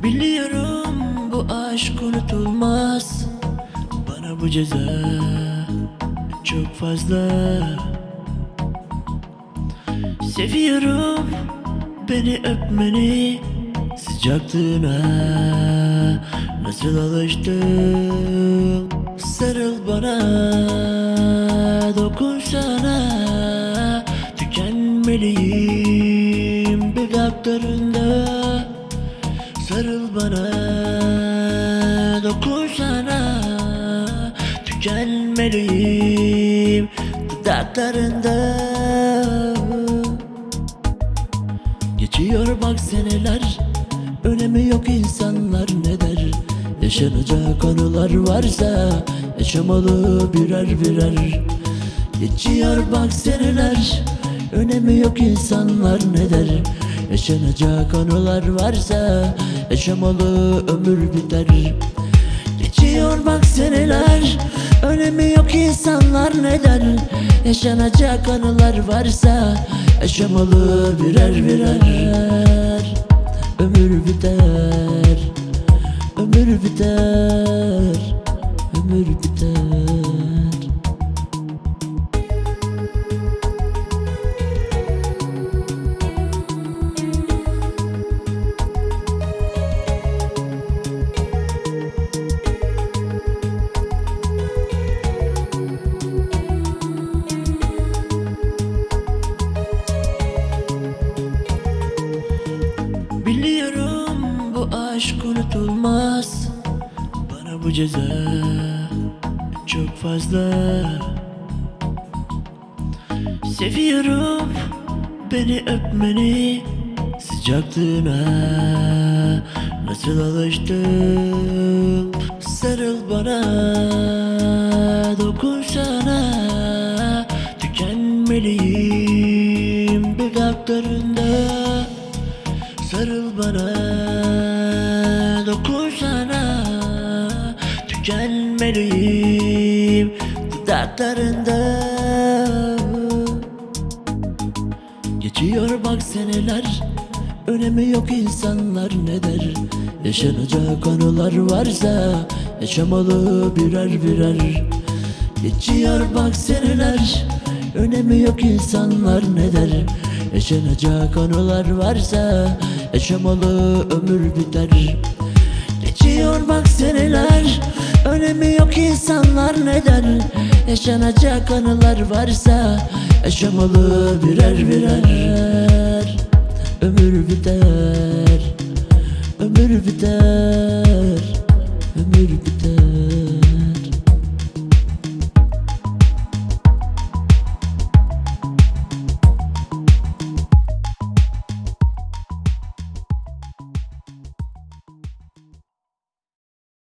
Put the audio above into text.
Biliyorum bu aşk unutulmaz. Bana bu ceza çok fazla. Seviyorum beni öpmeni, sıcaklığına nasıl alıştım. Sarıl bana, dokunsana, tükenmeliyim dudaklarında. Sarıl bana, dokunsana, tükenmeliyim dudaklarında. Geçiyor bak seneler, önemi yok insanlar ne der. Yaşanacak anılar varsa yaşamalı birer birer. Geçiyor bak seneler, önemi yok insanlar ne der. Yaşanacak anılar varsa yaşamalı ömür biter. Geçiyor bak seneler, önemi yok insanlar ne der. Yaşanacak anılar varsa yaşamalı birer birer. Ömür biter, ömür biter, ömür biter. Biliyorum bu aşk unutulmaz. Bana bu ceza çok fazla. Seviyorum beni öpmeni, sıcaklığına nasıl alıştım. Sarıl bana, dokunsana, tükenmeliyim dudaklarında. Sarıl bana, dokunsana, tükenmeliyim dudaklarında. Geçiyor bak seneler, önemi yok insanlar ne der. Yaşanacak anılar varsa yaşamalı birer birer. Geçiyor bak seneler, önemi yok insanlar ne der. Yaşanacak anılar varsa yaşamalı ömür biter. Geçiyor bak seneler, önemi yok insanlar ne der. Yaşanacak anılar varsa yaşamalı birer birer. Ömür biter, ömür biter.